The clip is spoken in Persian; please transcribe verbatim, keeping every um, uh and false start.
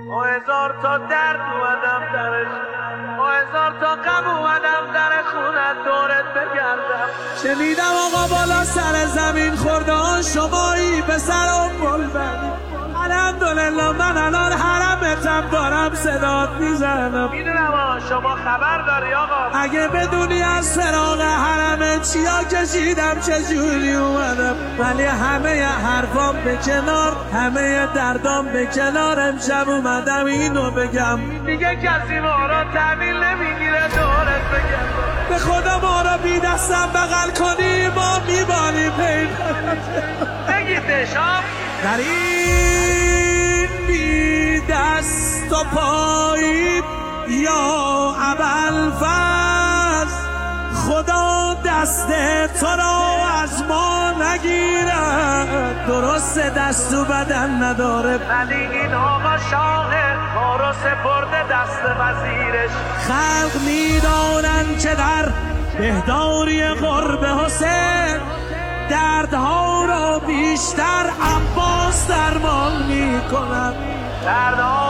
با هزار تا درد اومدم درش، با هزار تا غم اومدم در خونت دورت بگردم. شنیدم آقا بالا سر زمین خورده شمایی به سرم گل بردی. الحمدلله من الان حرمتم دارم صدات میزنم. میدونم آقا شما خبر داری آقا. اگه بدونی از فراغ حرمت چیا کشیدم چجوری اومدم، ولی همه حرفام به کنار، همه دردام به کنار، امشب اومدم اینو بگم دیگه کسی ما را تحویل نمیگیره دورت بگم. به خدا ما را بی دستم بغل کنی ما میبانی پیدا بگید دشام در این بی دست و پایی یا ابوالفضل خدا دست تو را از ما نگیرد. درست دست و بدن نداره ولی این آقا شاه کارو سپرده دست وزیرش. خلق میدانن که در بهداری قرب حسین دردها را بیشتر عباس درمان میکند. دردها